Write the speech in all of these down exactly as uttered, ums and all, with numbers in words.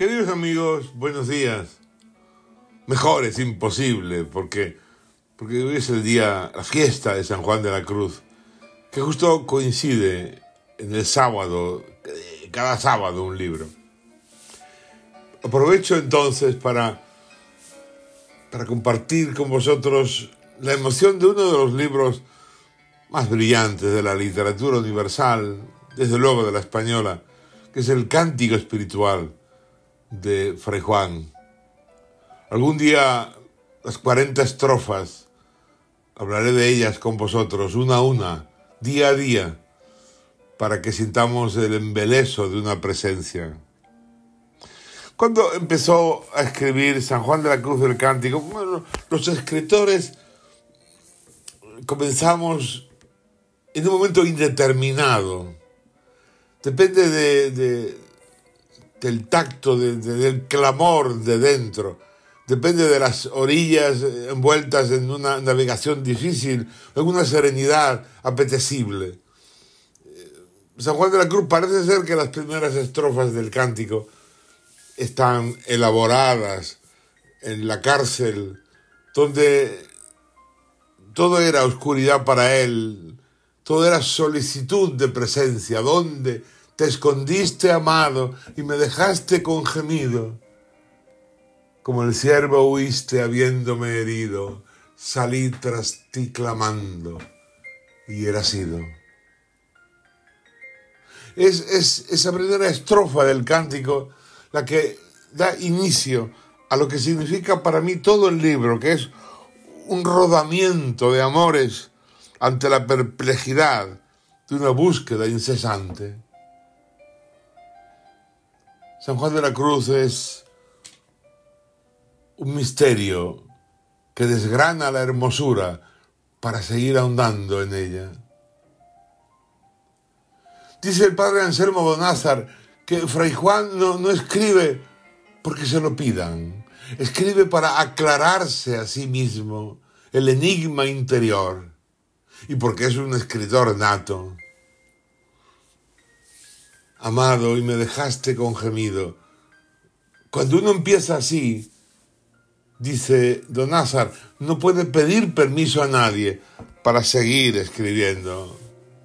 Queridos amigos, buenos días. Mejor es imposible, porque, porque hoy es el día, la fiesta de San Juan de la Cruz, que justo coincide en el sábado, cada sábado un libro. Aprovecho entonces para, para compartir con vosotros la emoción de uno de los libros más brillantes de la literatura universal, desde luego de la española, que es el Cántico Espiritual de Fray Juan. Algún día las cuarenta estrofas, hablaré de ellas con vosotros, una a una, día a día, para que sintamos el embeleso de una presencia. Cuando empezó a escribir San Juan de la Cruz del Cántico, bueno, los escritores comenzamos en un momento indeterminado. Depende de, de, del tacto, de, de, del clamor de dentro. Depende de las orillas envueltas en una navegación difícil, en una serenidad apetecible. San Juan de la Cruz parece ser que las primeras estrofas del cántico están elaboradas en la cárcel, donde todo era oscuridad para él, todo era solicitud de presencia. ¿Dónde te escondiste, amado, y me dejaste con gemido? Como el ciervo huiste habiéndome herido, salí tras ti clamando, y eras ido. Es, es esa primera estrofa del cántico la que da inicio a lo que significa para mí todo el libro, que es un rodamiento de amores ante la perplejidad de una búsqueda incesante. San Juan de la Cruz es un misterio que desgrana la hermosura para seguir ahondando en ella. Dice el padre Anselmo Bonázar que Fray Juan no, no escribe porque se lo pidan, escribe para aclararse a sí mismo el enigma interior y porque es un escritor nato. Amado, y me dejaste con gemido. Cuando uno empieza así, dice Don Názar, no puede pedir permiso a nadie para seguir escribiendo.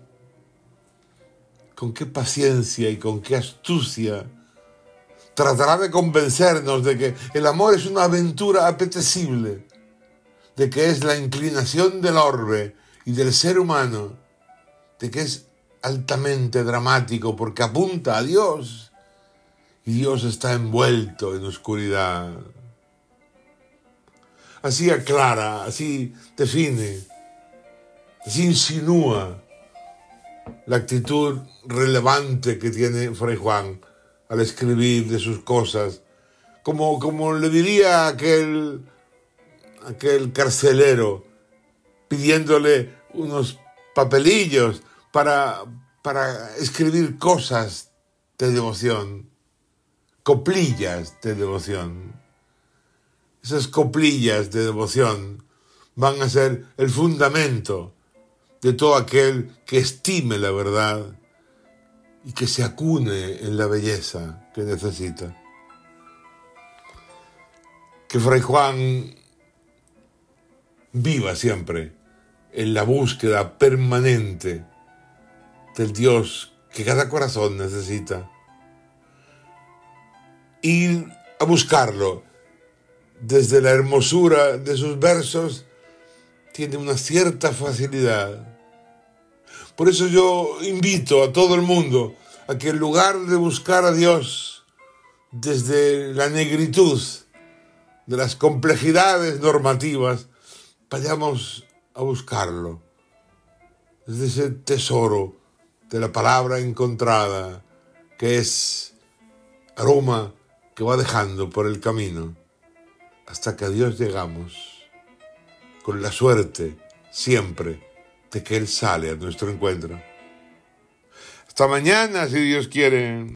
Con qué paciencia y con qué astucia tratará de convencernos de que el amor es una aventura apetecible, de que es la inclinación del orbe y del ser humano, de que es altamente dramático porque apunta a Dios y Dios está envuelto en oscuridad. Así aclara, así define, así insinúa la actitud relevante que tiene Fray Juan al escribir de sus cosas, como, como le diría aquel, aquel carcelero pidiéndole unos papelillos para, para escribir cosas de devoción, coplillas de devoción. Esas coplillas de devoción van a ser el fundamento de todo aquel que estime la verdad y que se acune en la belleza que necesita. Que Fray Juan viva siempre en la búsqueda permanente del Dios que cada corazón necesita. Ir a buscarlo desde la hermosura de sus versos tiene una cierta facilidad. Por eso yo invito a todo el mundo a que en lugar de buscar a Dios desde la negritud de las complejidades normativas, vayamos a buscarlo desde ese tesoro de la palabra encontrada, que es aroma que va dejando por el camino hasta que a Dios llegamos, con la suerte siempre de que Él sale a nuestro encuentro. Hasta mañana, si Dios quiere.